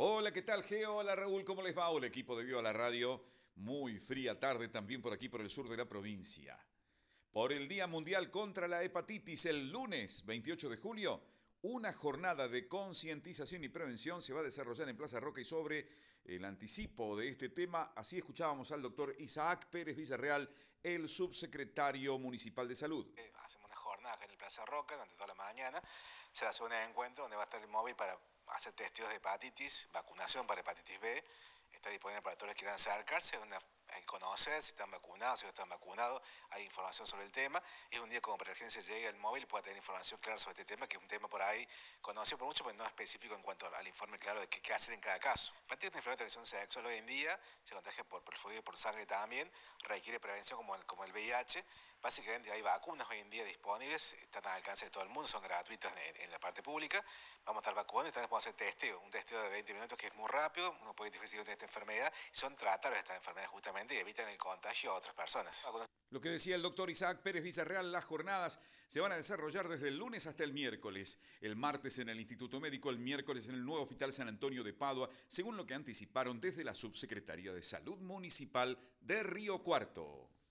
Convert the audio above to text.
Hola, ¿qué tal, Geo? Hola, Raúl, ¿cómo les va? Hola, equipo de Viva la Radio. Muy fría tarde también por aquí, por el sur de la provincia. Por el Día Mundial contra la Hepatitis, el lunes 28 de julio, una jornada de concientización y prevención se va a desarrollar en Plaza Roca y sobre el anticipo de este tema, así escuchábamos al doctor Isaac Pérez Villarreal, el subsecretario municipal de Salud. Hacemos una jornada acá en el Plaza Roca durante toda la mañana. Se va a hacer un encuentro donde va a estar el móvil para hacer testeos de hepatitis, vacunación para hepatitis B. Está disponible para todos los que quieran acercarse. Hay que conocer si están vacunados, si no están vacunados. Hay información sobre el tema. Es un día como para que la gente llegue al móvil y pueda tener información clara sobre este tema, que es un tema por ahí conocido por mucho, pero no específico en cuanto al informe claro de qué hacer en cada caso. A partir de una enfermedad de transmisión sexual hoy en día se contagia por fluido y por sangre también. Requiere prevención como el VIH. Básicamente hay vacunas hoy en día disponibles, están al alcance de todo el mundo, son gratuitas en la parte pública. Vamos a estar vacunando y también podemos hacer testeo, un testeo de 20 minutos que es muy rápido, uno puede identificar si tiene esta enfermedad, y son tratables estas enfermedades justamente y evitan el contagio a otras personas. Lo que decía el doctor Isaac Pérez Villarreal, las jornadas se van a desarrollar desde el lunes hasta el miércoles. El martes en el Instituto Médico, el miércoles en el nuevo Hospital San Antonio de Padua, según lo que anticiparon desde la Subsecretaría de Salud Municipal de Río Cuarto.